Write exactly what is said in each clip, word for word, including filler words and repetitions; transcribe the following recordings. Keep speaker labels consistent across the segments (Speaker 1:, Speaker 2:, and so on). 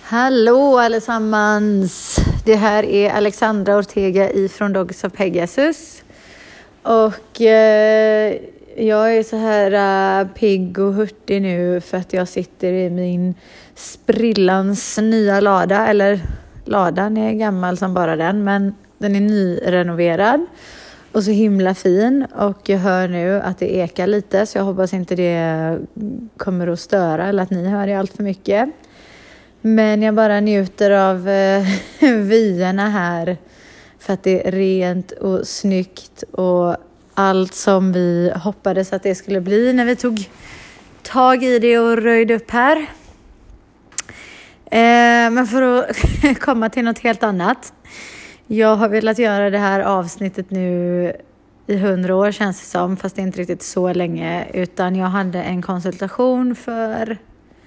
Speaker 1: Hallå allesammans! Det här är Alexandra Ortega ifrån Dogs of Pegasus. Och eh, jag är så här uh, pigg och hurtig nu för att jag sitter i min sprillans nya lada. Eller ladan är gammal som bara den, men den är nyrenoverad. Och så himla fin, och jag hör nu att det ekar lite, så jag hoppas inte det kommer att störa eller att ni hör det allt för mycket. Men jag bara njuter av eh, vyerna här för att det är rent och snyggt och allt som vi hoppades att det skulle bli när vi tog tag i det och röjde upp här. Eh, men för att komma till något helt annat. Jag har velat göra det här avsnittet nu i hundra år känns det som, fast det är inte riktigt så länge. Utan jag hade en konsultation för,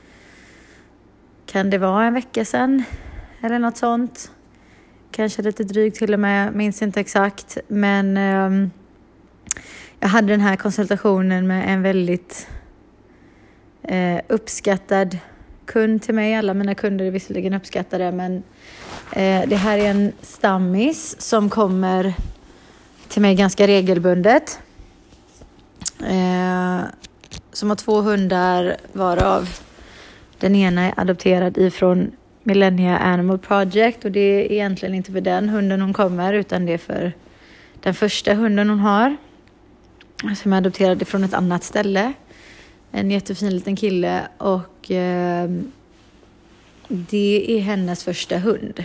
Speaker 1: kan det vara en vecka sedan eller något sånt. Kanske lite drygt till och med, minns inte exakt. Men um, jag hade den här konsultationen med en väldigt uh, uppskattad kund till mig. Alla mina kunder är visserligen uppskattade, men Eh, det här är en stammis som kommer till mig ganska regelbundet. Eh, som har två hundar, varav den ena är adopterad ifrån Millennia Animal Project. Och det är egentligen inte för den hunden hon kommer, utan det är för den första hunden hon har. Som är adopterad ifrån ett annat ställe. En jättefin liten kille, och eh, det är hennes första hund.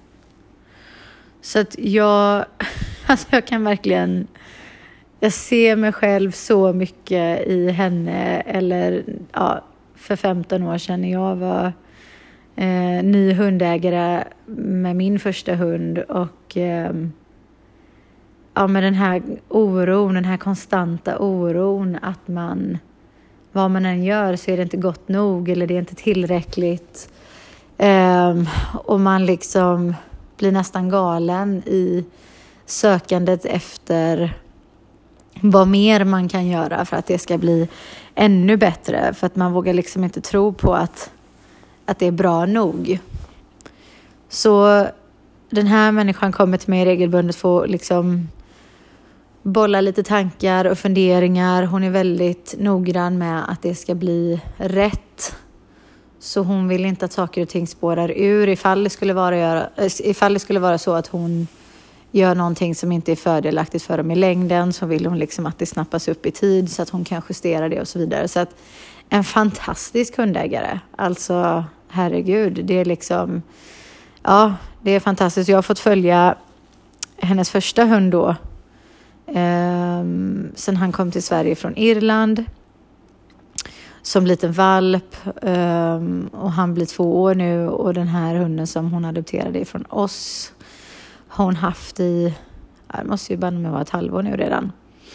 Speaker 1: Så att jag, alltså jag kan verkligen, jag ser mig själv så mycket i henne. Eller ja, för femton år sedan när jag var eh, ny hundägare med min första hund. Och eh, ja, med den här oron, den här konstanta oron att man, vad man än gör så är det inte gott nog eller det är inte tillräckligt. Um, och man liksom blir nästan galen i sökandet efter vad mer man kan göra för att det ska bli ännu bättre. För att man vågar liksom inte tro på att, att det är bra nog. Så den här människan kommer till mig regelbundet för att liksom bolla lite tankar och funderingar. Hon är väldigt noggrann med att det ska bli rätt. Så hon vill inte att saker och ting spårar ur. Ifall det skulle vara, göra, ifall det skulle vara så att hon gör någonting som inte är fördelaktigt för dem i längden, så vill hon liksom att det snappas upp i tid så att hon kan justera det och så vidare. Så att en fantastisk hundägare. Alltså, herregud. Det är liksom, ja, det är fantastiskt. Jag har fått följa hennes första hund då. Eh, sen han kom till Sverige från Irland. Som liten valp, um, och han blir två år nu, och den här hunden som hon adopterade från oss har hon haft i, det måste ju bara vara ett halvår nu redan.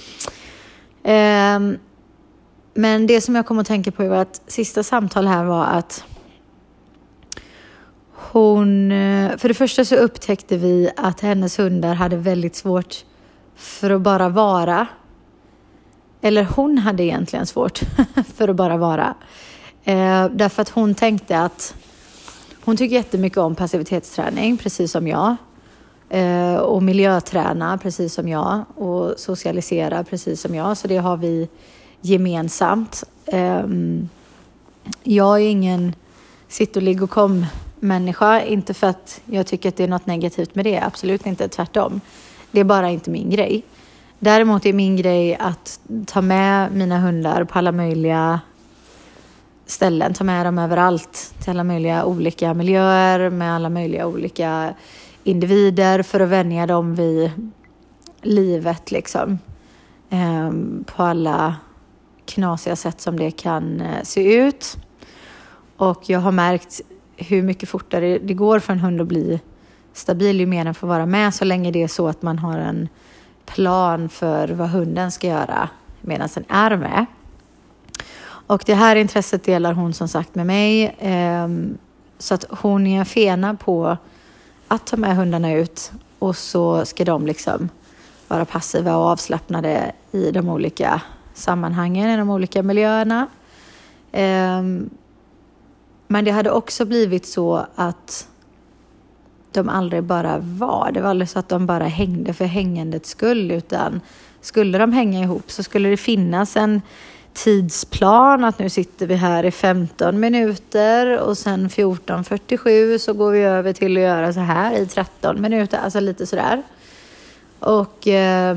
Speaker 1: Um, men det som jag kom att tänka på var att sista samtal här var att hon, för det första så upptäckte vi att hennes hundar hade väldigt svårt för att bara vara. Eller hon hade egentligen svårt för att bara vara. Eh, därför att hon tänkte att hon tycker jättemycket om passivitetsträning, precis som jag. Eh, och miljöträna, precis som jag. Och socialisera, precis som jag. Så det har vi gemensamt. Eh, jag är ingen sitt och ligg och kom människa. Inte för att jag tycker att det är något negativt med det. Absolut inte, tvärtom. Det är bara inte min grej. Däremot är min grej att ta med mina hundar på alla möjliga ställen. Ta med dem överallt, till alla möjliga olika miljöer, med alla möjliga olika individer, för att vänja dem vid livet liksom. Ehm, på alla knasiga sätt som det kan eh, se ut. Och jag har märkt hur mycket fortare det går för en hund att bli stabil ju mer den får vara med, så länge det är så att man har en plan för vad hunden ska göra medan den är med. Och det här intresset delar hon som sagt med mig. Eh, så att hon är en fena på att ta med hundarna ut. Och så ska de liksom vara passiva och avslappnade i de olika sammanhangen, i de olika miljöerna. Eh, Men det hade också blivit så att de aldrig bara var. Det var aldrig så att de bara hängde för hängandets skull, utan skulle de hänga ihop så skulle det finnas en tidsplan att nu sitter vi här i femton minuter och sen fjorton fyrtiosju så går vi över till att göra så här i tretton minuter, alltså lite sådär. Och eh,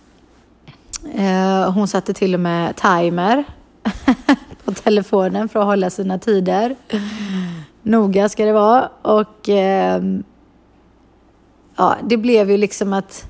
Speaker 1: eh, hon satte till och med timer på telefonen för att hålla sina tider. Noga ska det vara. Och eh, ja, det blev ju liksom att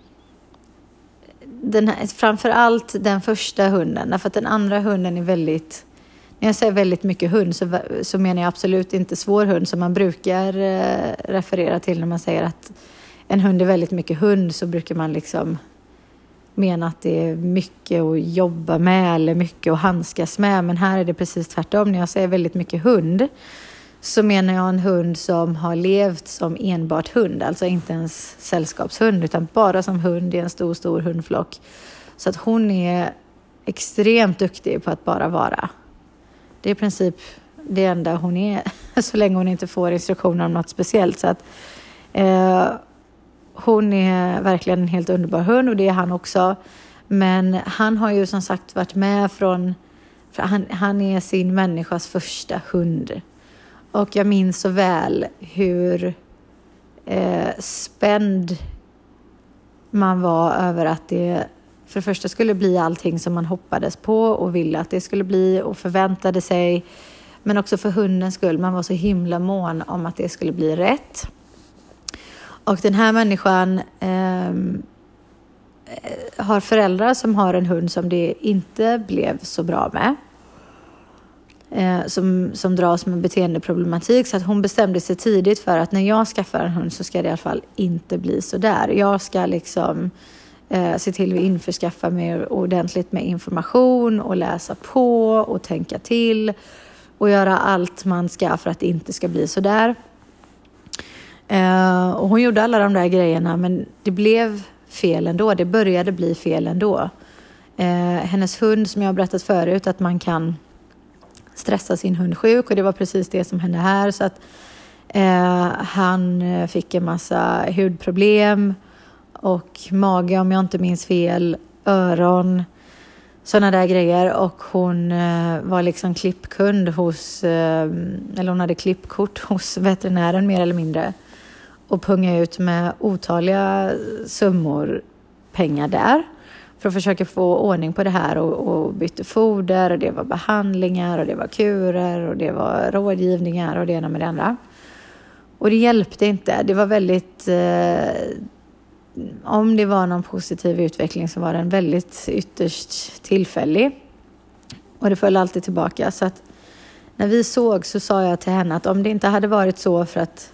Speaker 1: den här, framförallt den första hunden, därför att den andra hunden är väldigt, när jag säger väldigt mycket hund så, så menar jag absolut inte svår hund som man brukar eh, referera till när man säger att en hund är väldigt mycket hund, så brukar man liksom mena att det är mycket att jobba med eller mycket att handskas med, men här är det precis tvärtom. När jag säger väldigt mycket hund så menar jag en hund som har levt som enbart hund, alltså inte ens sällskapshund utan bara som hund i en stor, stor hundflock. Så att hon är extremt duktig på att bara vara. Det är i princip det enda hon är, så länge hon inte får instruktioner om något speciellt. Så att eh, hon är verkligen en helt underbar hund, och det är han också. Men han har ju som sagt varit med från, för han, han är sin människas första hund. Och jag minns så väl hur eh, spänd man var över att det för det första skulle bli allting som man hoppades på och ville att det skulle bli och förväntade sig. Men också för hundens skull. Man var så himla mån om att det skulle bli rätt. Och den här människan eh, har föräldrar som har en hund som det inte blev så bra med. Eh, som, som dras med beteendeproblematik, så att hon bestämde sig tidigt för att när jag skaffar en hund så ska det i alla fall inte bli så där. Jag ska liksom eh, se till att införskaffa mig ordentligt med information och läsa på och tänka till och göra allt man ska för att det inte ska bli så där. Eh, och hon gjorde alla de där grejerna, men det blev fel ändå. Det började bli fel ändå. Eh, hennes hund, som jag har berättat förut, att man kan stressa sin hund sjuk, och det var precis det som hände här. Så att eh, han fick en massa hudproblem och mage, om jag inte minns fel, öron, sådana där grejer. Och hon eh, var liksom klippkund hos, eh, eller hon hade klippkort hos veterinären mer eller mindre, och punga ut med otaliga summor pengar där för att försöka få ordning på det här, och, och bytte foder, och det var behandlingar och det var kurer och det var rådgivningar och det ena med det andra. Och det hjälpte inte. Det var väldigt, eh, om det var någon positiv utveckling så var den väldigt ytterst tillfällig. Och det föll alltid tillbaka. Så att när vi såg så sa jag till henne att om det inte hade varit så för att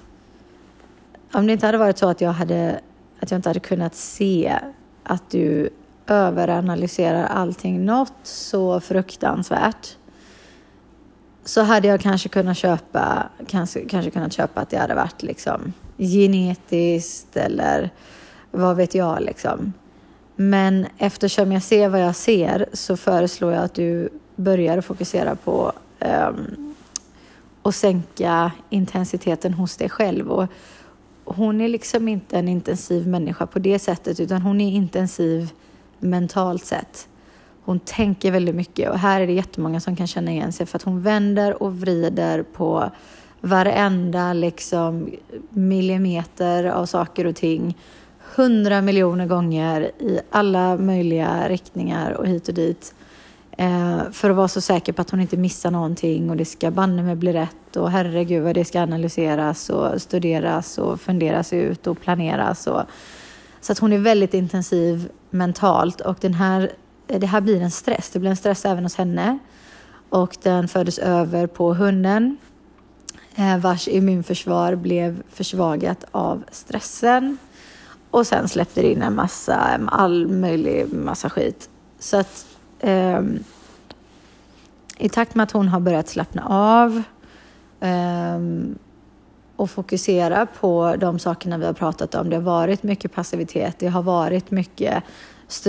Speaker 1: om det inte hade varit så att jag hade att jag inte hade kunnat se att du överanalyserar allting något så fruktansvärt, så hade jag kanske kunnat köpa kanske, kanske kunnat köpa att det hade varit liksom genetiskt eller vad vet jag liksom. Men eftersom jag ser vad jag ser så föreslår jag att du börjar fokusera på um, och sänka intensiteten hos dig själv. Och hon är liksom inte en intensiv människa på det sättet, utan hon är intensiv mentalt sett. Hon tänker väldigt mycket, och här är det jättemånga som kan känna igen sig, för att hon vänder och vrider på varenda liksom millimeter av saker och ting hundra miljoner gånger i alla möjliga riktningar och hit och dit, eh, för att vara så säker på att hon inte missar någonting, och det ska banne med bli rätt, och herregud vad det ska analyseras och studeras och funderas ut och planeras och så att hon är väldigt intensiv mentalt, och den här, det här blir en stress. Det blir en stress även hos henne, och den fördes över på hunden, vars immunförsvar blev försvagat av stressen, och sen släppte det in en massa, all möjlig massa skit. Så att eh, i takt med att hon har börjat slappna av eh, och fokusera på de sakerna vi har pratat om. Det har varit mycket passivitet. Det har varit mycket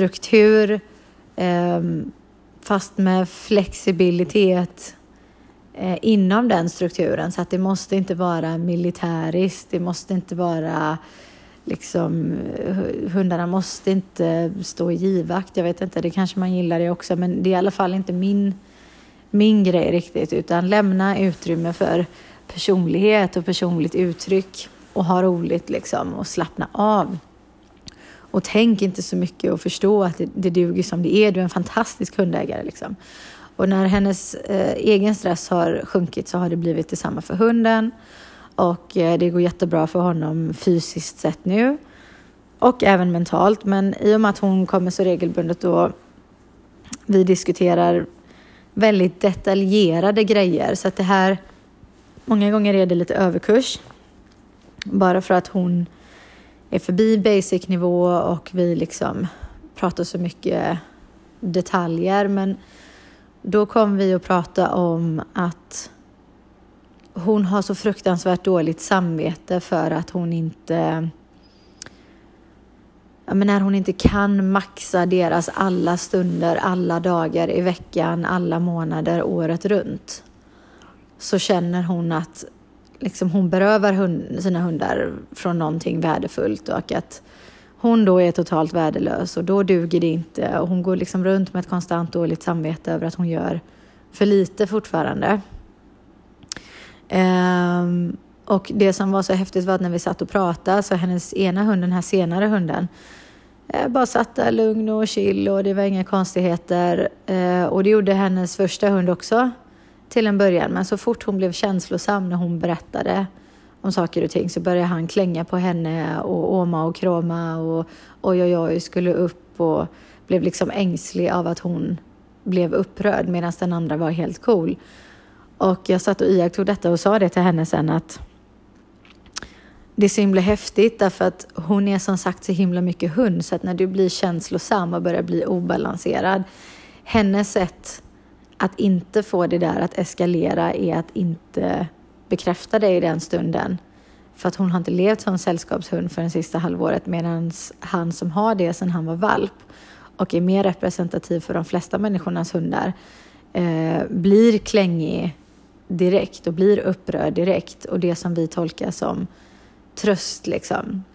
Speaker 1: struktur. Eh, fast med flexibilitet. eh, inom den strukturen. Så att det måste inte vara militäriskt, det måste inte vara liksom, hundarna måste inte stå i givakt. Jag vet inte, det kanske man gillar det också, men det är i alla fall inte min, min grej riktigt, utan lämna utrymme för personlighet och personligt uttryck och ha roligt liksom och slappna av. Och tänk inte så mycket och förstå att det, det duger som det är. Du är en fantastisk hundägare liksom. Och när hennes eh, egen stress har sjunkit så har det blivit detsamma för hunden. Och eh, det går jättebra för honom fysiskt sett nu. Och även mentalt. Men i och med att hon kommer så regelbundet då vi diskuterar väldigt detaljerade grejer. Så att det här, många gånger är det lite överkurs. Bara för att hon är förbi basic-nivå och vi liksom pratar så mycket detaljer. Men då kom vi att prata om att hon har så fruktansvärt dåligt samvete för att hon inte, ja, men när hon inte kan maxa deras alla stunder, alla dagar i veckan, alla månader, året runt. Så känner hon att liksom hon berövar hund, sina hundar från någonting värdefullt och att hon då är totalt värdelös och då duger det inte. Och hon går liksom runt med ett konstant dåligt samvete över att hon gör för lite fortfarande. Um, och det som var så häftigt var att när vi satt och pratade så hennes ena hund, den här senare hunden, eh, bara satt där lugn och chill och det var inga konstigheter. Uh, och det gjorde hennes första hund också till en början. Men så fort hon blev känslosam när hon berättade om saker och ting så började han klänga på henne och åma och krama och oj oj oj skulle upp och blev liksom ängslig av att hon blev upprörd medan den andra var helt cool. Och jag satt och iakttog detta och sa det till henne sen att det är så himla häftigt därför att hon är som sagt så himla mycket hund så att när du blir känslosam och börjar bli obalanserad, hennes sätt att inte få det där att eskalera är att inte bekräfta det i den stunden. För att hon har inte levt som sällskapshund för den sista halvåret medan han som har det sedan han var valp och är mer representativ för de flesta människornas hundar eh, blir klängig direkt och blir upprörd direkt och det som vi tolkar som tröst liksom.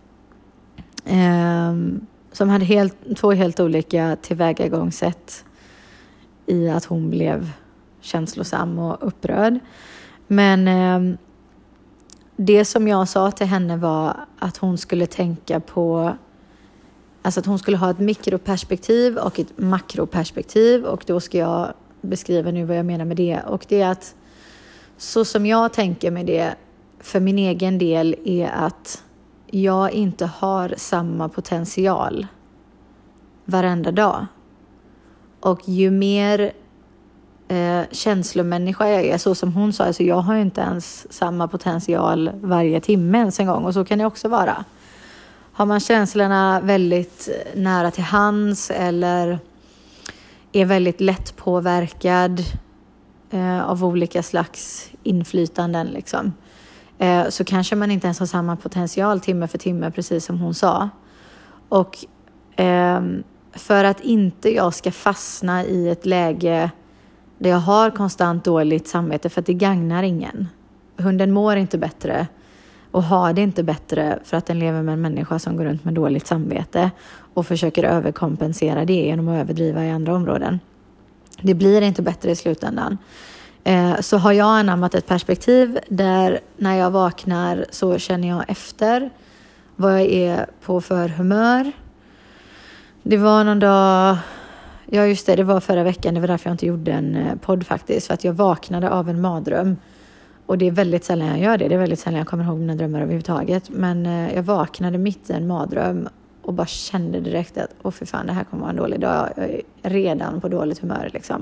Speaker 1: Eh, som hade helt, två helt olika tillvägagångssätt i att hon blev känslosam och upprörd. Men eh, det som jag sa till henne var att hon skulle tänka på, alltså att hon skulle ha ett mikroperspektiv och ett makroperspektiv och då ska jag beskriva nu vad jag menar med det. Och det är att så som jag tänker med det för min egen del är att jag inte har samma potential varenda dag. Och ju mer eh, känslomänniska jag är, så som hon sa, alltså jag har ju inte ens samma potential varje timme ens en gång. Och så kan det också vara. Har man känslorna väldigt nära till hands eller är väldigt lätt påverkad eh, av olika slags inflytanden liksom, eh, så kanske man inte ens har samma potential timme för timme, precis som hon sa. Och eh, för att inte jag ska fastna i ett läge där jag har konstant dåligt samvete, för att det gagnar ingen. Hunden mår inte bättre och har det inte bättre för att den lever med en människa som går runt med dåligt samvete och försöker överkompensera det genom att överdriva i andra områden. Det blir inte bättre i slutändan. Eh, så har jag anammat ett perspektiv där när jag vaknar så känner jag efter vad jag är på för humör. Det var någon dag, ja just det, det var förra veckan, det var därför jag inte gjorde en podd faktiskt, för att jag vaknade av en mardröm. Och det är väldigt sällan jag gör det, det är väldigt sällan jag kommer ihåg mina drömmar överhuvudtaget. Men jag vaknade mitt i en mardröm och bara kände direkt att åh för fan, det här kommer vara en dålig dag. Jag är redan på dåligt humör liksom.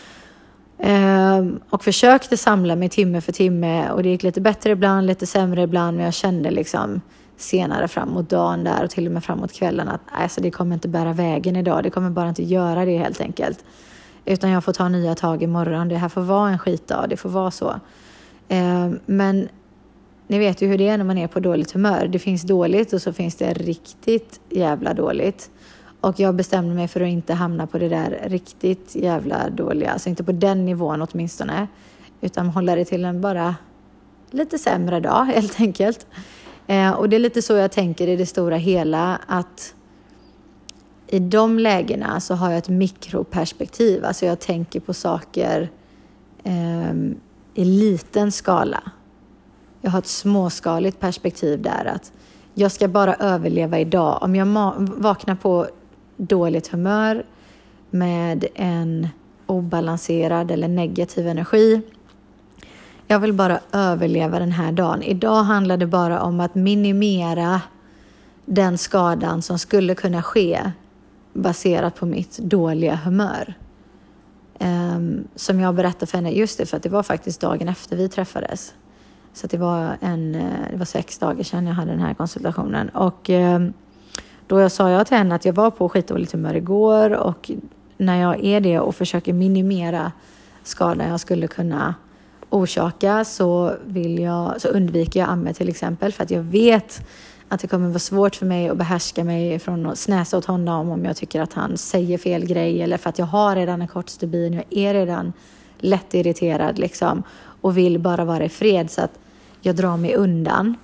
Speaker 1: Ehm, och försökte samla mig timme för timme och det gick lite bättre ibland, lite sämre ibland, men jag kände liksom senare fram mot dagen där och till och med framåt kvällen att alltså, det kommer inte bära vägen idag, det kommer bara inte göra det helt enkelt. Utan jag får ta nya tag imorgon, det här får vara en skitdag, det får vara så. Ehm, men ni vet ju hur det är när man är på dåligt humör. Det finns dåligt och så finns det riktigt jävla dåligt. Och jag bestämde mig för att inte hamna på det där riktigt jävla dåliga. Alltså inte på den nivån åtminstone. utan hålla det till en bara lite sämre dag helt enkelt. Eh, och det är lite så jag tänker i det stora hela, att i de lägena så har jag ett mikroperspektiv. Alltså jag tänker på saker eh, i liten skala. Jag har ett småskaligt perspektiv där, att jag ska bara överleva idag. Om jag ma- vaknar på dåligt humör med en obalanserad eller negativ energi, jag vill bara överleva den här dagen. Idag handlar det bara om att minimera den skadan som skulle kunna ske baserat på mitt dåliga humör. Um, som jag berättade för henne, just det, för att det var faktiskt dagen efter vi träffades. Så det var, en, det var sex dagar sedan jag hade den här konsultationen. Och um, då jag sa jag till henne att jag var på skitdåligt humör igår. Och när jag är det och försöker minimera skadan jag skulle kunna orsaka, så, vill jag, så undviker jag Amme till exempel. För att jag vet att det kommer vara svårt för mig att behärska mig från att snäsa åt honom om jag tycker att han säger fel grej. Eller för att jag har redan en kort stubin. Jag är redan lätt irriterad liksom. Och vill bara vara i fred, så att jag drar mig undan.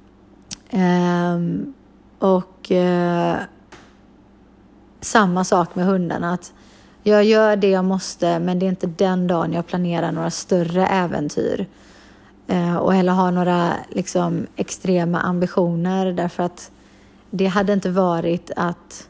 Speaker 1: Um, och uh, samma sak med hundarna. Att jag gör det jag måste, men det är inte den dagen jag planerar några större äventyr. Uh, och eller har några liksom, extrema ambitioner. Därför att det hade inte varit att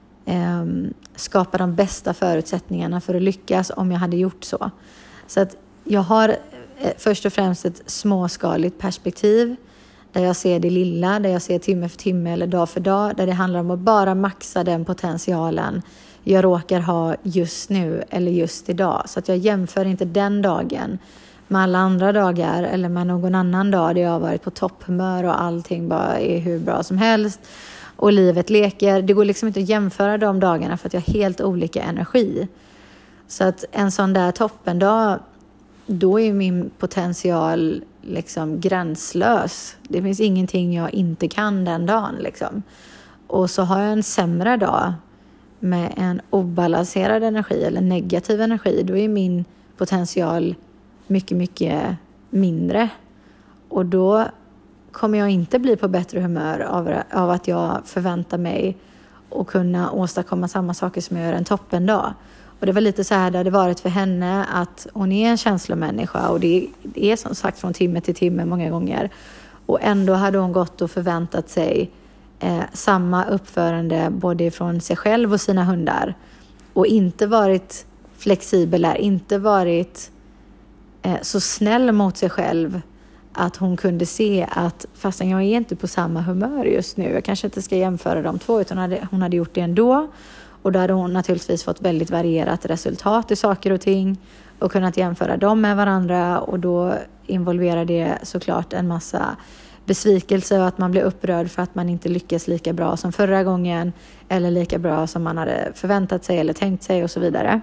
Speaker 1: um, skapa de bästa förutsättningarna för att lyckas om jag hade gjort så. Så att jag har först och främst ett småskaligt perspektiv där jag ser det lilla, där jag ser timme för timme eller dag för dag, där det handlar om att bara maxa den potentialen jag råkar ha just nu eller just idag. Så att jag jämför inte den dagen med alla andra dagar eller med någon annan dag där jag har varit på topphumör och allting bara är hur bra som helst och livet leker. Det går liksom inte att jämföra de dagarna för att jag har helt olika energi. Så att en sån där toppendag, då är min potential liksom gränslös. Det finns ingenting jag inte kan den dagen. Liksom. Och så har jag en sämre dag med en obalanserad energi eller negativ energi. Då är min potential mycket, mycket mindre. Och då kommer jag inte bli på bättre humör av, av att jag förväntar mig att kunna åstadkomma samma saker som jag gör en toppendag. Och det var lite så här det hade varit för henne, att hon är en känslomänniska och det är som sagt från timme till timme många gånger. Och ändå hade hon gått och förväntat sig eh, samma uppförande både från sig själv och sina hundar. Och inte varit flexibel, inte varit eh, så snäll mot sig själv att hon kunde se att fastän jag är inte på samma humör just nu, jag kanske inte ska jämföra de två, utan hon hade, hon hade gjort det ändå. Och då hade hon naturligtvis fått väldigt varierat resultat i saker och ting och kunnat jämföra dem med varandra. Och då involverar det såklart en massa besvikelse och att man blir upprörd för att man inte lyckas lika bra som förra gången eller lika bra som man hade förväntat sig eller tänkt sig och så vidare.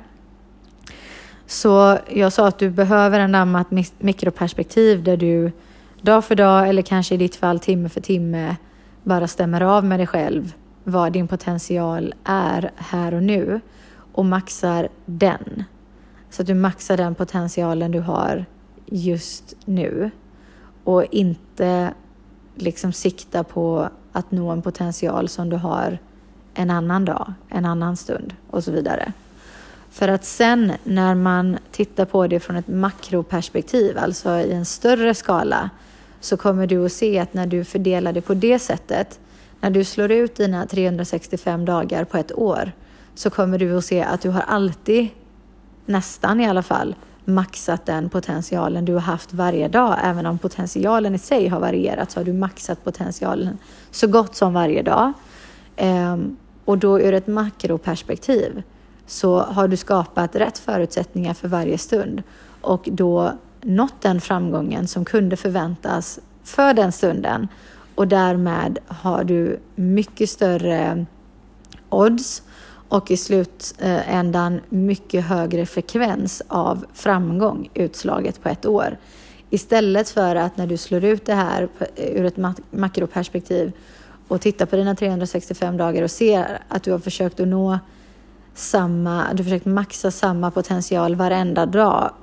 Speaker 1: Så jag sa att du behöver en annat mikroperspektiv där du dag för dag eller kanske i ditt fall timme för timme bara stämmer av med dig själv vad din potential är här och nu och maxar den. Så att du maxar den potentialen du har just nu och inte liksom sikta på att nå en potential som du har en annan dag, en annan stund och så vidare. För att sen när man tittar på det från ett makroperspektiv, alltså i en större skala, så kommer du att se att när du fördelar det på det sättet, när du slår ut dina trehundrasextiofem dagar på ett år, så kommer du att se att du har alltid, nästan i alla fall, maxat den potentialen du har haft varje dag. Även om potentialen i sig har varierat så har du maxat potentialen så gott som varje dag. Ehm, och då ur ett makroperspektiv så har du skapat rätt förutsättningar för varje stund. Och då nått den framgången som kunde förväntas för den stunden. Och därmed har du mycket större odds och i slutändan mycket högre frekvens av framgång utslaget på ett år. Istället för att när du slår ut det här ur ett makroperspektiv och tittar på dina trehundrasextiofem dagar och ser att du har försökt att nå samma, du har försökt maxa samma potential varenda dag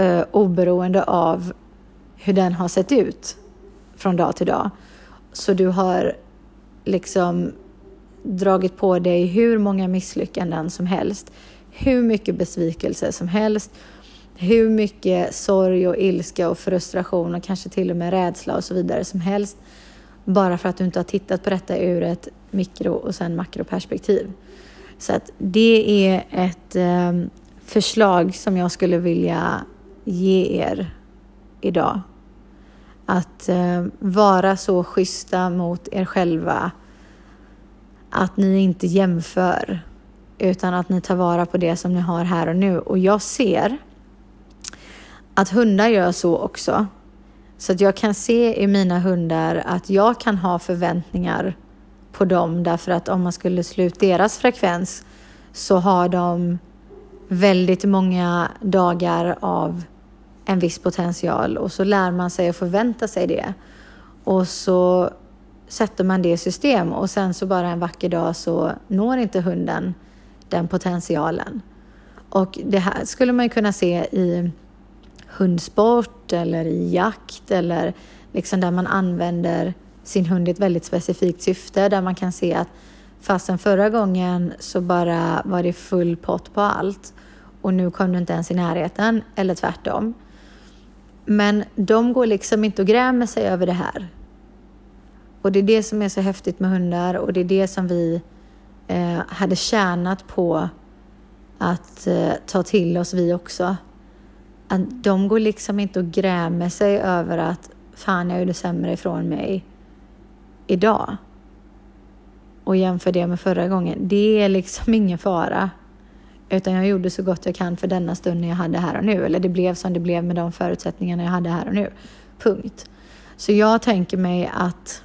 Speaker 1: eh, oberoende av hur den har sett ut från dag till dag. Så du har liksom dragit på dig hur många misslyckanden som helst, hur mycket besvikelse som helst, hur mycket sorg och ilska och frustration och kanske till och med rädsla och så vidare som helst, bara för att du inte har tittat på detta ur ett mikro- och sen makroperspektiv. Så att det är ett eh, förslag som jag skulle vilja ge er idag. Att eh, vara så schyssta mot er själva att ni inte jämför, utan att ni tar vara på det som ni har här och nu. Och jag ser att hundar gör så också. Så att jag kan se i mina hundar att jag kan ha förväntningar på dem. Därför att om man skulle slå ut deras frekvens så har de väldigt många dagar av en viss potential. Och så lär man sig att förvänta sig det. Och så sätter man det i system. Och sen så bara en vacker dag så når inte hunden den potentialen. Och det här skulle man kunna se i hundsport eller i jakt, eller liksom där man använder sin hund i ett väldigt specifikt syfte, där man kan se att fastän förra gången så bara var det full pott på allt och nu kom du inte ens i närheten, eller tvärtom. Men de går liksom inte och grämer sig över det här. Och det är det som är så häftigt med hundar, och det är det som vi eh, hade tjänat på att eh, ta till oss vi också. Att de går liksom inte och grämer sig över att fan, jag gjorde sämre ifrån mig idag. Och jämför det med förra gången. Det är liksom ingen fara. Utan jag gjorde så gott jag kan för denna stunden jag hade här och nu. Eller det blev som det blev med de förutsättningarna jag hade här och nu. Punkt. Så jag tänker mig att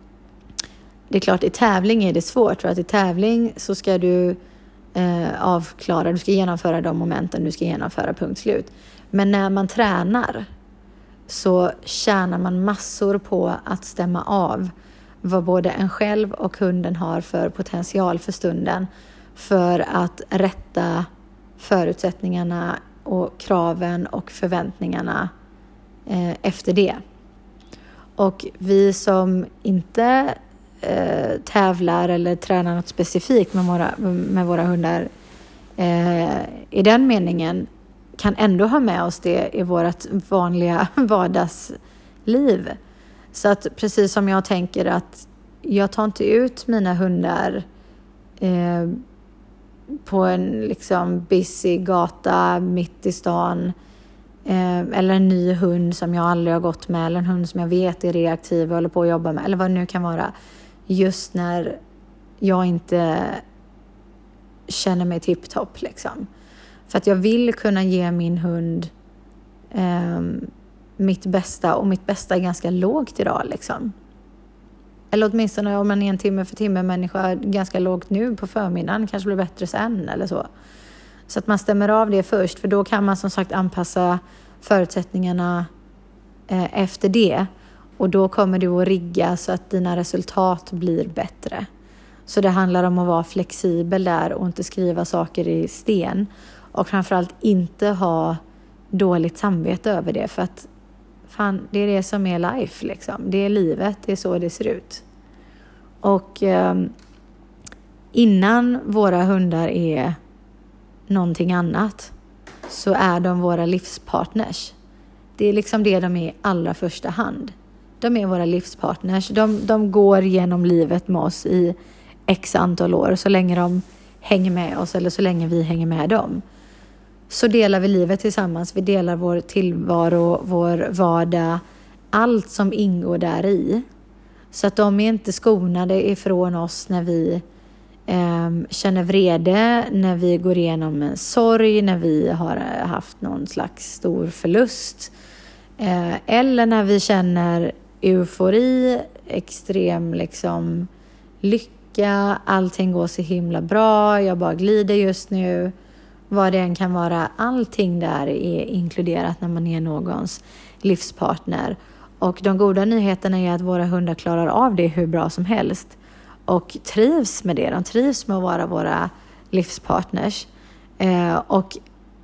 Speaker 1: det är klart, i tävling är det svårt. För att i tävling så ska du eh, avklara, du ska genomföra de momenten du ska genomföra, punkt slut. Men när man tränar så tjänar man massor på att stämma av vad både en själv och hunden har för potential för stunden, för att rätta förutsättningarna och kraven och förväntningarna eh, efter det. Och vi som inte eh, tävlar eller tränar något specifikt med våra, med våra hundar eh, i den meningen kan ändå ha med oss det i vårt vanliga vardagsliv. Så att precis som jag tänker att jag tar inte ut mina hundar eh, på en liksom busy gata mitt i stan, eh, eller en ny hund som jag aldrig har gått med, eller en hund som jag vet är reaktiv och håller på att jobba med, eller vad det nu kan vara, just när jag inte känner mig tipptopp liksom. För att jag vill kunna ge min hund eh, mitt bästa, och mitt bästa är ganska lågt idag liksom. Eller åtminstone om man är en timme för timme människa ganska lågt nu på förmiddagen, kanske blir bättre sen eller så. Så att man stämmer av det först, för då kan man som sagt anpassa förutsättningarna eh, efter det. Och då kommer du att rigga så att dina resultat blir bättre. Så det handlar om att vara flexibel där och inte skriva saker i sten. Och framförallt inte ha dåligt samvete över det, för att fan, det är det som är life liksom. Det är livet, det är så det ser ut. Och eh, innan våra hundar är någonting annat så är de våra livspartners. Det är liksom det de är i allra första hand. De är våra livspartners. De, de går genom livet med oss i x antal år, så länge de hänger med oss eller så länge vi hänger med dem. Så delar vi livet tillsammans. Vi delar vår tillvaro, vår vardag, allt som ingår där i. Så att de är inte skonade ifrån oss när vi eh, känner vrede, när vi går igenom en sorg, när vi har haft någon slags stor förlust. Eh, eller när vi känner eufori, extrem liksom lycka, allting går så himla bra, jag bara glider just nu. Vad det än kan vara, allting där är inkluderat när man är någons livspartner. Och de goda nyheterna är att våra hundar klarar av det hur bra som helst. Och trivs med det. De trivs med att vara våra livspartners. Eh, och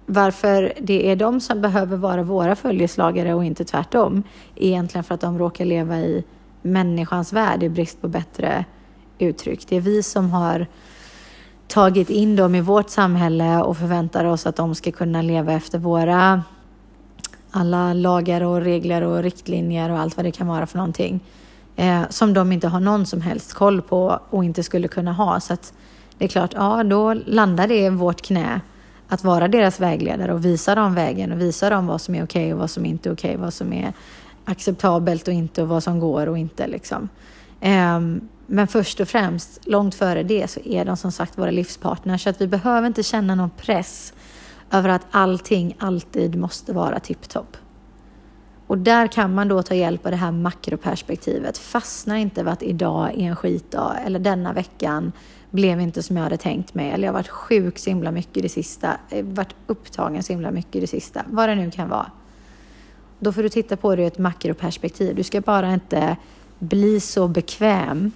Speaker 1: varför det är de som behöver vara våra följeslagare och inte tvärtom, egentligen för att de råkar leva i människans värld i brist på bättre uttryck. Det är vi som har tagit in dem i vårt samhälle och förväntar oss att de ska kunna leva efter våra alla lagar och regler och riktlinjer och allt vad det kan vara för någonting. Eh, som de inte har någon som helst koll på och inte skulle kunna ha. Så att det är klart, ja då landar det i vårt knä att vara deras vägledare och visa dem vägen och visa dem vad som är okej och vad som inte är okej, vad som är acceptabelt och inte och vad som går och inte liksom. Eh, men först och främst, långt före det så är de som sagt våra livspartners, så att vi behöver inte känna någon press över att allting alltid måste vara tipptopp. Och där kan man då ta hjälp av det här makroperspektivet. Fastna inte vid att idag är en skitdag eller denna veckan blev inte som jag hade tänkt mig. Eller jag har varit sjuk så himla mycket i det sista. Jag har varit upptagen så himla mycket i det sista. Vad det nu kan vara. Då får du titta på det i ett makroperspektiv. Du ska bara inte bli så bekväm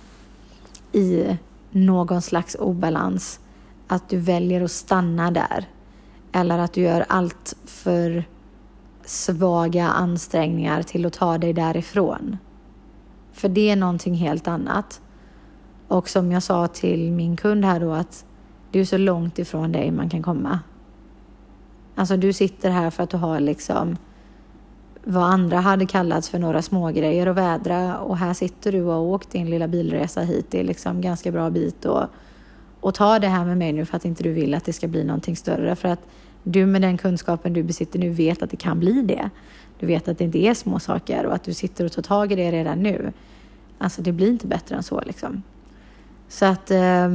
Speaker 1: i någon slags obalans att du väljer att stanna där. Eller att du gör allt för svaga ansträngningar till att ta dig därifrån. För det är någonting helt annat. Och som jag sa till min kund här då, att du är så långt ifrån dig man kan komma. Alltså du sitter här för att du har liksom vad andra hade kallats för några smågrejer att vädra. Och här sitter du och har åkt din lilla bilresa hit. Det är liksom ganska bra bit. Och, och ta det här med mig nu för att inte du vill att det ska bli någonting större. För att du med den kunskapen du besitter nu vet att det kan bli det. Du vet att det inte är små saker och att du sitter och tar tag i det redan nu. Alltså det blir inte bättre än så liksom. Så att eh,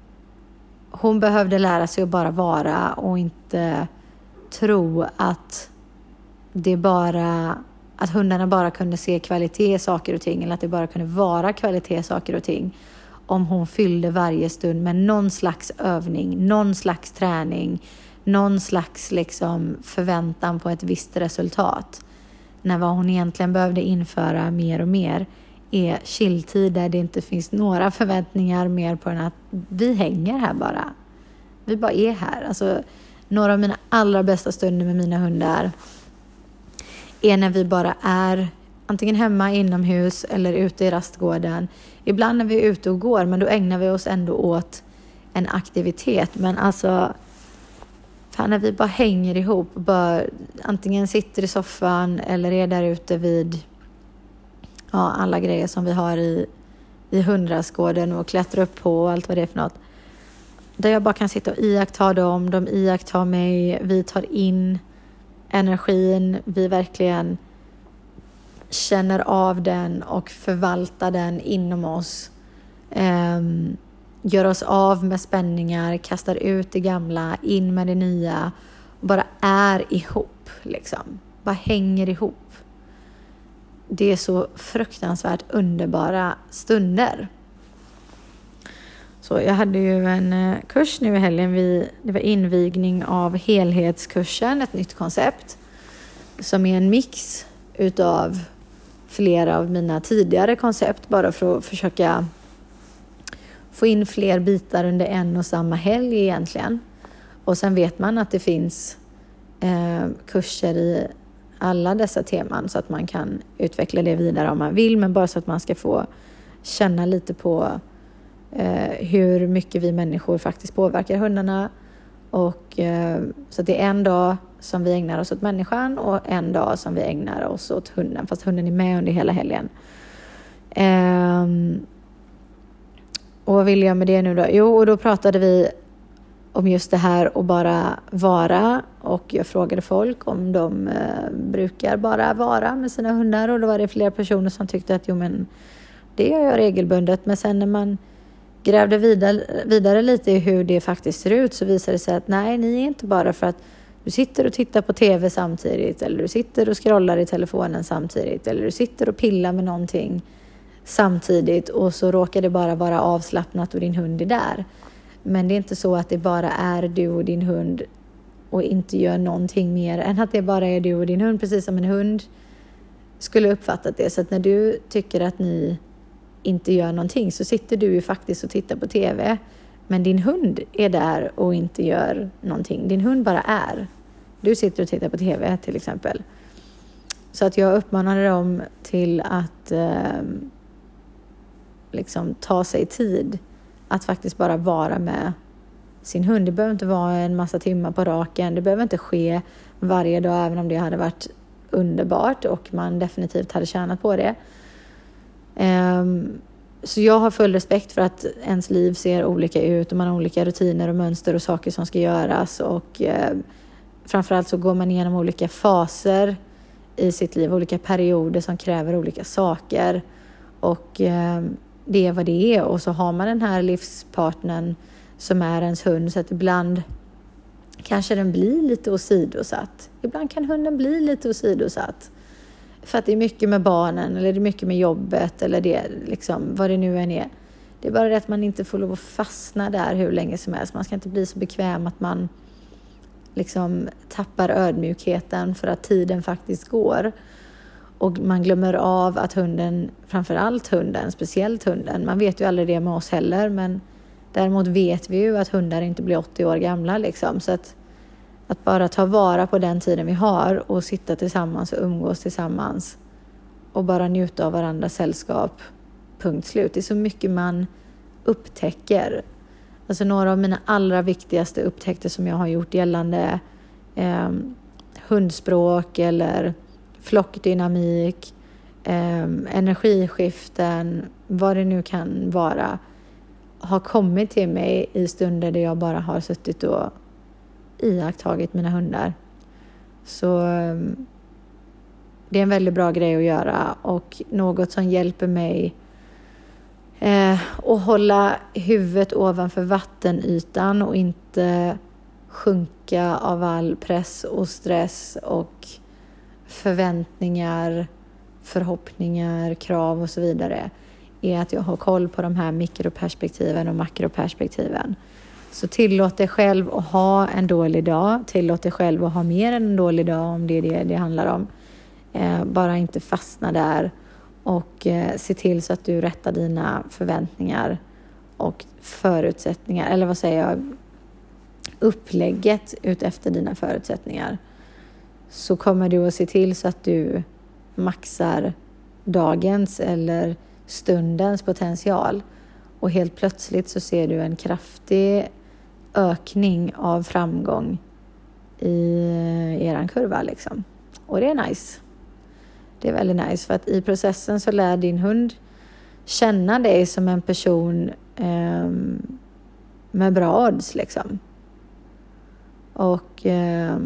Speaker 1: hon behövde lära sig att bara vara och inte tro att det bara att hundarna bara kunde se kvalitet i saker och ting, eller att det bara kunde vara kvalitet i saker och ting om hon fyllde varje stund med någon slags övning, någon slags träning, någon slags liksom förväntan på ett visst resultat. När vad hon egentligen behövde införa mer och mer är chilltid där det inte finns några förväntningar mer på den att vi hänger här bara. Vi bara är här. Alltså, några av mina allra bästa stunder med mina hundar är när vi bara är antingen hemma inomhus eller ute i rastgården. Ibland när vi är ute och går, men då ägnar vi oss ändå åt en aktivitet. Men alltså, fan, när vi bara hänger ihop, bara antingen sitter i soffan eller är där ute vid ja, alla grejer som vi har i, i hundrastgården och klättrar upp på och allt vad det är för något. Där jag bara kan sitta och iaktta dem, de iakttar mig, vi tar in energin, vi verkligen känner av den och förvaltar den inom oss. Um, gör oss av med spänningar, kastar ut det gamla, in med det nya och bara är ihop liksom. Bara hänger ihop. Det är så fruktansvärt underbara stunder. Så jag hade ju en kurs nu i helgen. Vi, det var invigning av helhetskursen, ett nytt koncept som är en mix utav flera av mina tidigare koncept, bara för att försöka få in fler bitar under en och samma helg egentligen. Och sen vet man att det finns eh, kurser i alla dessa teman så att man kan utveckla det vidare om man vill, men bara så att man ska få känna lite på eh, hur mycket vi människor faktiskt påverkar hundarna. Och eh, så att det är en dag som vi ägnar oss åt människan och en dag som vi ägnar oss åt hunden, fast hunden är med under hela helgen. Eh, och vad vill jag med det nu då? Jo, och då pratade vi om just det här och bara vara, och jag frågade folk om de eh, brukar bara vara med sina hundar, och då var det flera personer som tyckte att jo, men det gör jag regelbundet. Men sen när man grävde vidare, vidare lite i hur det faktiskt ser ut, så visade det sig att nej, ni är inte bara för att du sitter och tittar på tv samtidigt, eller du sitter och scrollar i telefonen samtidigt, eller du sitter och pillar med någonting samtidigt och så råkar det bara vara avslappnat och din hund är där. Men det är inte så att det bara är du och din hund och inte gör någonting mer än att det bara är du och din hund, precis som en hund skulle uppfattat det. Så att när du tycker att ni inte gör någonting, så sitter du ju faktiskt och tittar på tv, men din hund är där och inte gör någonting. Din hund bara är. Du sitter och tittar på tv till exempel. Så att jag uppmanade dem till att eh, liksom ta sig tid att faktiskt bara vara med sin hund. Det behöver inte vara en massa timmar på raken. Det behöver inte ske varje dag, även om det hade varit underbart och man definitivt hade tjänat på det. Um, så jag har full respekt för att ens liv ser olika ut och man har olika rutiner och mönster och saker som ska göras. Och uh, framförallt så går man igenom olika faser i sitt liv, olika perioder som kräver olika saker. Och uh, det är vad det är. Och så har man den här livspartnern som är ens hund, så att ibland kanske den blir lite åsidosatt. Ibland kan hunden bli lite åsidosatt. För att det är mycket med barnen eller det är mycket med jobbet eller det, liksom, vad det nu än är. Det är bara det att man inte får lov att fastna där hur länge som helst. Man ska inte bli så bekväm att man liksom tappar ödmjukheten för att tiden faktiskt går. Och man glömmer av att hunden, framförallt hunden, speciellt hunden. Man vet ju aldrig det med oss heller, men däremot vet vi ju att hundar inte blir åttio år gamla. Liksom. Så att, att bara ta vara på den tiden vi har och sitta tillsammans och umgås tillsammans. Och bara njuta av varandras sällskap. Punkt slut. Det är så mycket man upptäcker. Alltså några av mina allra viktigaste upptäckter som jag har gjort gällande eh, hundspråk eller flockdynamik, eh, energiskiften, vad det nu kan vara, har kommit till mig i stunder där jag bara har suttit och iakttagit mina hundar. Så det är en väldigt bra grej att göra och något som hjälper mig eh, att hålla huvudet ovanför vattenytan och inte sjunka av all press och stress och förväntningar, förhoppningar, krav och så vidare, är att jag har koll på de här mikroperspektiven och makroperspektiven. Så tillåt dig själv att ha en dålig dag. Tillåt dig själv att ha mer än en dålig dag om det är det det handlar om. Eh, bara inte fastna där och eh, se till så att du rättar dina förväntningar och förutsättningar. Eller vad säger jag? Upplägget ut efter dina förutsättningar. Så kommer du att se till så att du maxar dagens eller stundens potential. Och helt plötsligt så ser du en kraftig ökning av framgång i eran kurva liksom. Och det är nice. Det är väldigt nice för att i processen så lär din hund känna dig som en person eh, med bra odds liksom. Och eh,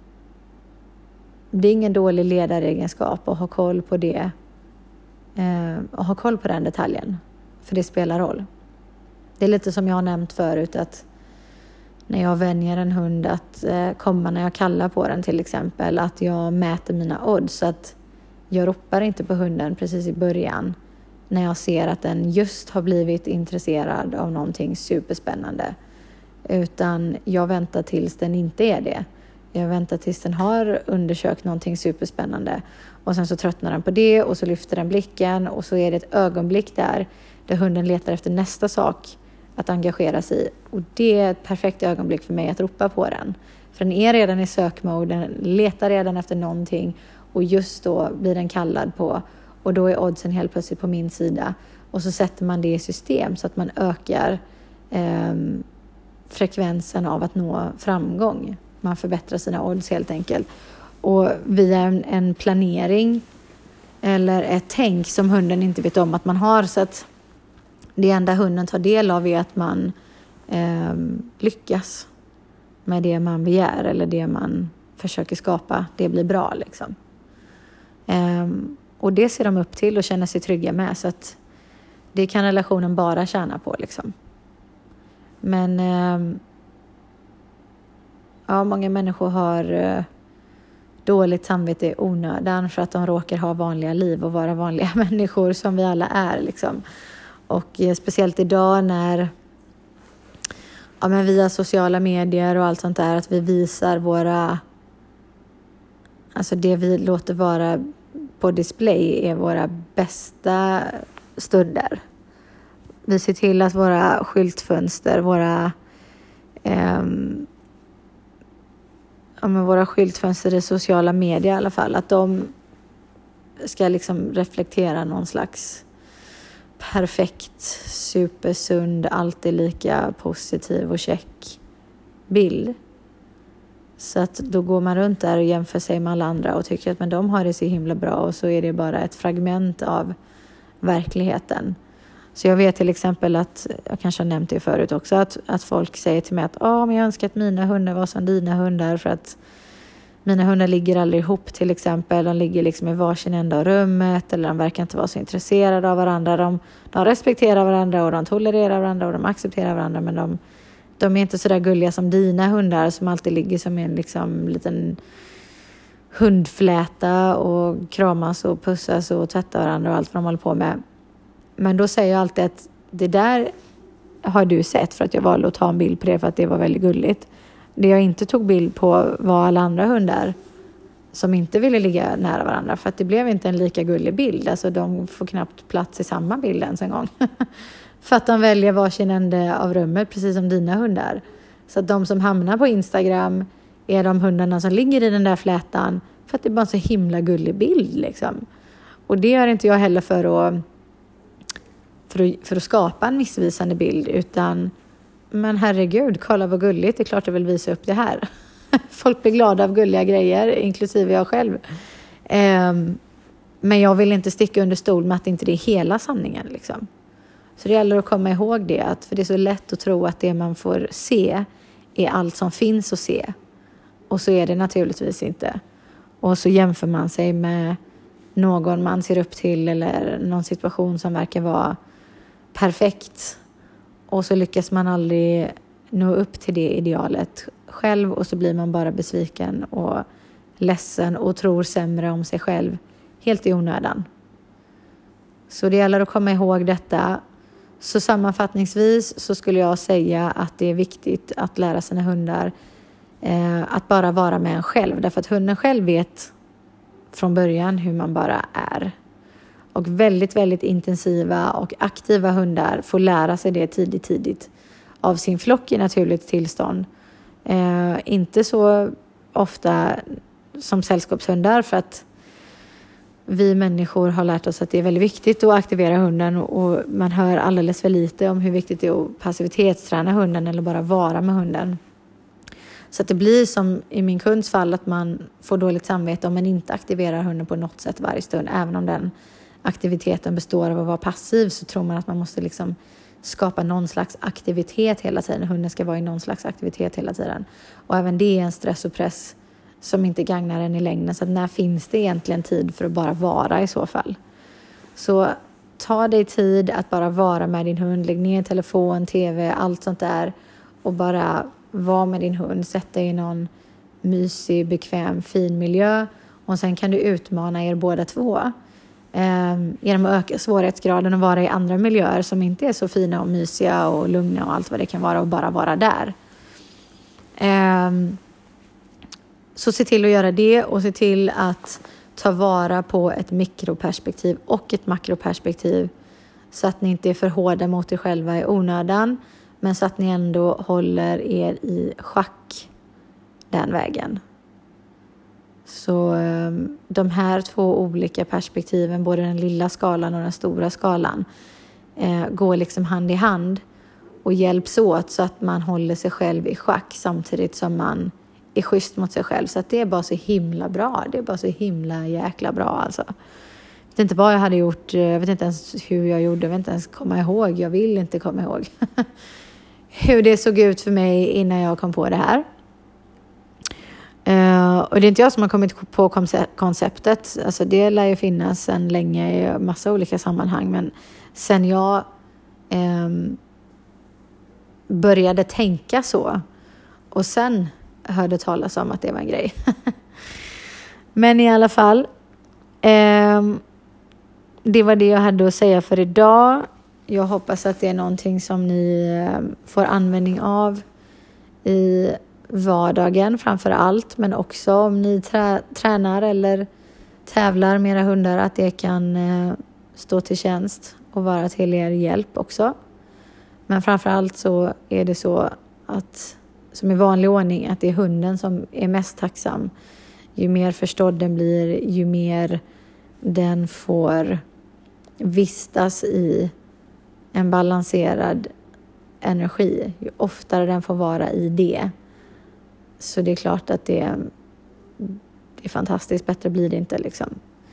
Speaker 1: det är ingen dålig ledaregenskap att ha koll på det. Eh, och ha koll på den detaljen. För det spelar roll. Det är lite som jag har nämnt förut, att när jag vänjer en hund att eh, komma när jag kallar på den till exempel, att jag mäter mina odds, så att jag ropar inte på hunden precis i början när jag ser att den just har blivit intresserad av någonting superspännande, utan jag väntar tills den inte är det. Jag väntar tills den har undersökt någonting superspännande och sen så tröttnar den på det och så lyfter den blicken och så är det ett ögonblick där där hunden letar efter nästa sak att engagera sig i. Och det är ett perfekt ögonblick för mig att ropa på den. För den är redan i sökmode, den letar redan efter någonting och just då blir den kallad på och då är oddsen helt plötsligt på min sida. Och så sätter man det i system så att man ökar eh, frekvensen av att nå framgång. Man förbättrar sina odds helt enkelt. Och via en, en planering eller ett tänk som hunden inte vet om att man har, så att det enda hunden tar del av är att man eh, lyckas med det man begär eller det man försöker skapa. Det blir bra liksom. Eh, och det ser de upp till och känner sig trygga med, så att det kan relationen bara tjäna på liksom. Men eh, ja, många människor har eh, dåligt samvete i onödan för att de råkar ha vanliga liv och vara vanliga människor som vi alla är liksom. Och eh, speciellt idag när ja, men via sociala medier och allt sånt där, att vi visar våra, alltså det vi låter vara på display är våra bästa stunder. Vi ser till att våra skyltfönster, våra eh, ja, med våra skyltfönster i sociala medier i alla fall, att de ska liksom reflektera någon slags perfekt, supersund, alltid lika positiv och check bild. Så att då går man runt där och jämför sig med alla andra och tycker att men de har det så himla bra, och så är det bara ett fragment av verkligheten. Så jag vet till exempel att, jag kanske har nämnt det förut också, att, att folk säger till mig att oh, men jag önskar att mina hundar var som dina hundar, för att mina hundar ligger aldrig ihop till exempel. De ligger liksom i varsin ända av rummet, eller de verkar inte vara så intresserade av varandra. De, de respekterar varandra och de tolererar varandra och de accepterar varandra, men de, de är inte så där gulliga som dina hundar som alltid ligger som en liksom liten hundfläta och kramas och pussas och tvättar varandra och allt vad de håller på med. Men då säger jag alltid att det där har du sett för att jag valde att ta en bild på det för att det var väldigt gulligt. Det jag inte tog bild på var alla andra hundar som inte ville ligga nära varandra, för att det blev inte en lika gullig bild. Alltså de får knappt plats i samma bild ens en gång. För att de väljer varsin ände av rummet, precis som dina hundar. Så att de som hamnar på Instagram är de hundarna som ligger i den där flätan för att det är bara en så himla gullig bild liksom. Och det gör inte jag heller för att För att, för att skapa en missvisande bild, utan men herregud, kolla vad gulligt, det är klart jag vill visa upp det här. Folk blir glada av gulliga grejer, inklusive jag själv. Um, men jag vill inte sticka under stol med att inte det är hela sanningen liksom. Så det gäller att komma ihåg det, att för det är så lätt att tro att det man får se är allt som finns att se. Och så är det naturligtvis inte. Och så jämför man sig med någon man ser upp till eller någon situation som verkar vara perfekt, och så lyckas man aldrig nå upp till det idealet själv, och så blir man bara besviken och ledsen och tror sämre om sig själv helt i onödan. Så det gäller att komma ihåg detta. Så sammanfattningsvis så skulle jag säga att det är viktigt att lära sina hundar eh, att bara vara med en själv, därför att hunden själv vet från början hur man bara är. Och väldigt, väldigt intensiva och aktiva hundar får lära sig det tidigt, tidigt av sin flock i naturligt tillstånd. Eh, inte så ofta som sällskapshundar, för att vi människor har lärt oss att det är väldigt viktigt att aktivera hunden, och man hör alldeles för lite om hur viktigt det är att passivitetsträna hunden eller bara vara med hunden. Så att det blir som i min kunds fall att man får dåligt samvete om man inte aktiverar hunden på något sätt varje stund. Även om den aktiviteten består av att vara passiv, så tror man att man måste liksom skapa någon slags aktivitet hela tiden. Hunden ska vara i någon slags aktivitet hela tiden. Och även det är en stress och press som inte gagnar en i längden. Så att när finns det egentligen tid för att bara vara i så fall? Så ta dig tid att bara vara med din hund. Lägg ner telefon, tv, allt sånt där. Och bara vara med din hund. Sätt dig i någon mysig, bekväm, fin miljö. Och sen kan du utmana er båda två. Eh, genom att öka svårighetsgraden och vara i andra miljöer som inte är så fina och mysiga och lugna och allt vad det kan vara, och bara vara där. Eh, så se till att göra det, och se till att ta vara på ett mikroperspektiv och ett makroperspektiv, så att ni inte är för hårda mot er själva i onödan, men så att ni ändå håller er i schack den vägen. Så de här två olika perspektiven, både den lilla skalan och den stora skalan, eh, går liksom hand i hand och hjälps åt, så att man håller sig själv i schack samtidigt som man är schysst mot sig själv. Så att det är bara så himla bra. Det är bara så himla jäkla bra alltså. Jag vet inte vad jag hade gjort. Jag vet inte ens hur jag gjorde. Jag vet inte ens komma ihåg. Jag vill inte komma ihåg hur det såg ut för mig innan jag kom på det här. Uh, och det är inte jag som har kommit på konceptet. Alltså det lär ju finnas sedan länge i massa olika sammanhang. Men sen jag um, började tänka så, och sen hörde talas om att det var en grej. Men i alla fall, um, det var det jag hade att säga för idag. Jag hoppas att det är någonting som ni um, får användning av i vardagen framför allt, men också om ni trä- tränar eller tävlar med era hundar, att det kan eh, stå till tjänst och vara till er hjälp också. Men framför allt så är det så att som i vanlig ordning att det är hunden som är mest tacksam. Ju mer förstådd den blir, ju mer den får vistas i en balanserad energi, ju oftare den får vara i det. Så det är klart att det, det är fantastiskt, bättre blir det inte liksom.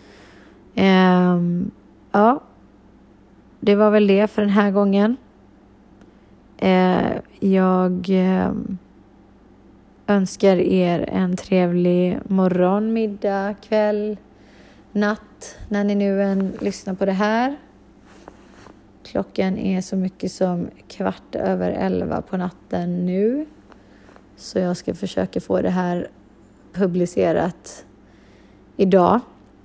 Speaker 1: Um, ja, det var väl det för den här gången. Uh, jag uh, önskar er en trevlig morgon, middag, kväll, natt när ni nu än lyssnar på det här. Klockan är så mycket som kvart över elva på natten nu. Så jag ska försöka få det här publicerat idag.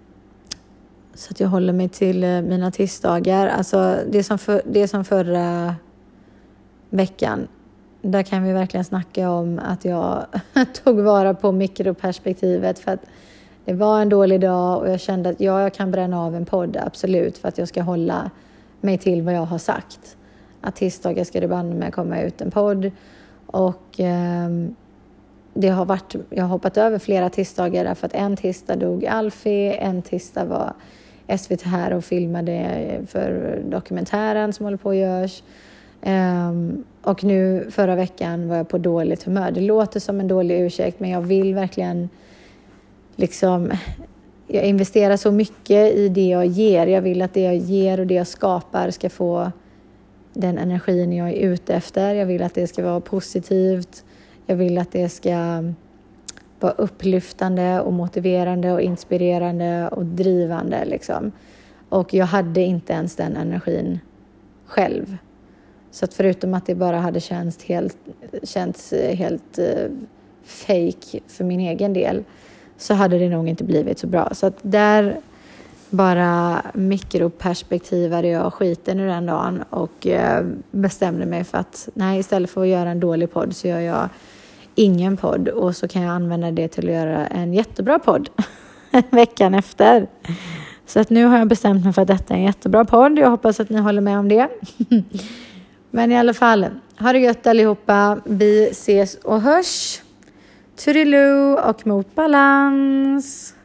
Speaker 1: Så att jag håller mig till mina tisdagar. Alltså det som, för, det som förra veckan. Där kan vi verkligen snacka om att jag tog vara på mikroperspektivet. För att det var en dålig dag och jag kände att ja, jag kan bränna av en podd. Absolut, för att jag ska hålla mig till vad jag har sagt. Att tisdagar ska det banne med komma ut en podd. Och eh, det har varit, jag har hoppat över flera tisdagar. Därför att en tisdag dog Alfie. En tisdag var S V T här och filmade för dokumentären som håller på att görs. Um, och nu förra veckan var jag på dåligt humör. Det låter som en dålig ursäkt, men jag vill verkligen liksom, jag investerar så mycket i det jag ger. Jag vill att det jag ger och det jag skapar ska få den energin jag är ute efter. Jag vill att det ska vara positivt. Jag vill att det ska vara upplyftande och motiverande och inspirerande och drivande liksom. Och jag hade inte ens den energin själv. Så att förutom att det bara hade känts helt, känts helt uh, fake för min egen del, så hade det nog inte blivit så bra. Så att där bara mikroperspektivade jag skiten ur den dagen och uh, bestämde mig för att nej, istället för att göra en dålig podd så gör jag ingen podd. Och så kan jag använda det till att göra en jättebra podd veckan efter. Så att nu har jag bestämt mig för att detta är en jättebra podd. Jag hoppas att ni håller med om det. Men i alla fall, ha det gött allihopa. Vi ses och hörs. Toodiloo och mot balans.